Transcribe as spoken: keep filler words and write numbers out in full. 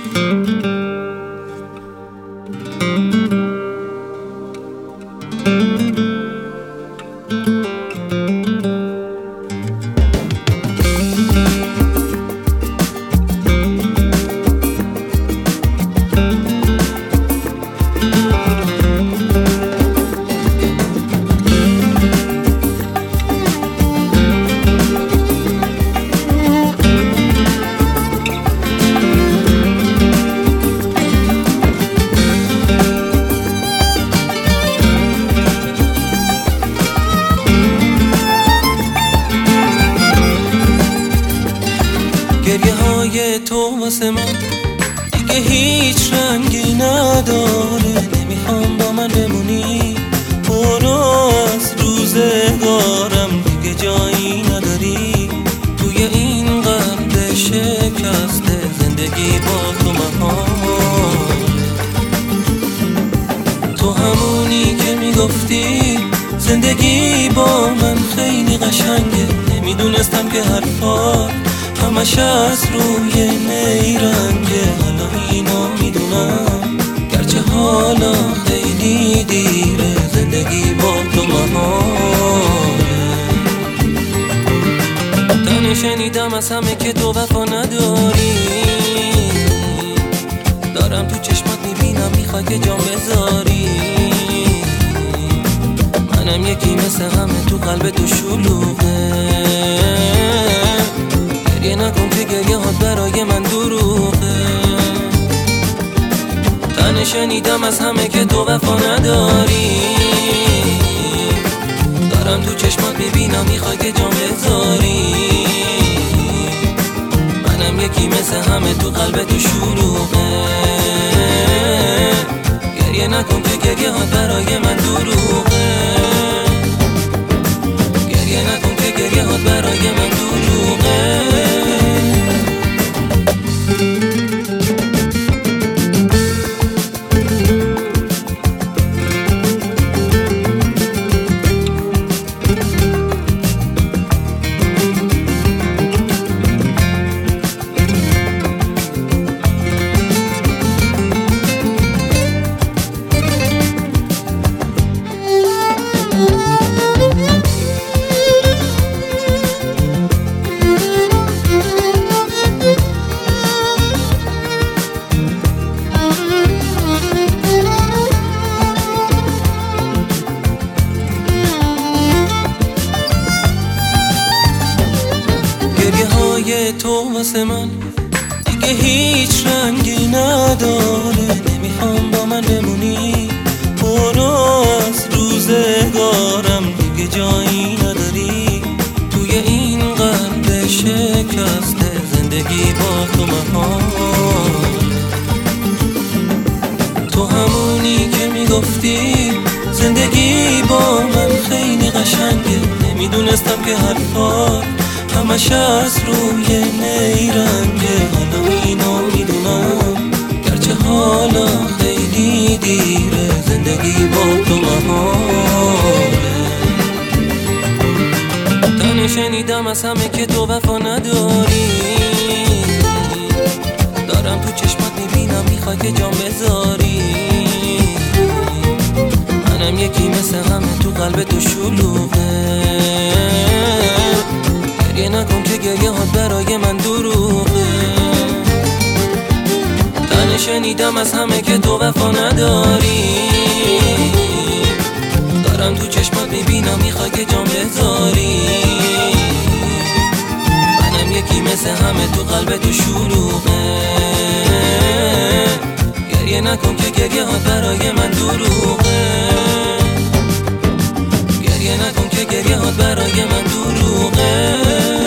گریه های تو واسه من دیگه هیچ رنگی نداره. نمیخوام با من بمونی، برو از روزگارم، دیگه جایی نداری توی این قلب شکسته. زندگی با تو محال، تو همونی که میگفتی زندگی با من خیلی قشنگه. نمیدونستم که حرفات همش از روی نیرنگه. حالا اینو میدونم گرچه حالا خیلی دیره، زندگی با تو محاله. تنه شنیدم از همه که تو وفا نداری، دارم تو چشمات میبینم میخوای که جام بذاری. منم یکی مثل همه تو قلب تو شلوغه. گریه نکن که گریه هات برای من دروغه. تنه شنیدم از همه که تو وفا نداری، دارم تو چشمات میبینم میخوای که جام بذاری. منم یکی مثل همه تو قلب تو شلوغه. گریه نکن که گریه هات برای من دروغه. گریه نکن که گریه هات برای من دروغه. گریه های تو واسه من دیگه هیچ رنگی نداره. نمیخوام با من بمونی، برو از روزگارم، دیگه جایی نداری توی این قلب شکسته. زندگی با تو محال، تو همونی که میگفتی زندگی با من خیلی قشنگه. نمیدونستم که حرفات همش از روی نیرنگه. حالا اینو میدونم گرچه حالا خیلی دیره، زندگی با تو محاله. تنه شنیدم از همه که تو وفا نداری، دارم تو چشمات میبینم میخوای که جام بذاری. منم یکی مثل همه تو قلب تو شلوغه. گریه نکن که گریه هات برای من دروغه. تنه شنیدم از همه که تو وفا نداری، دارم تو چشمات میبینم میخوای که جام بذاری. منم یکی مثل همه تو قلب تو شلوغه. گریه نکن که گریه هات برای من دروغه. گریه نکن که گریه هات برای من دروغه.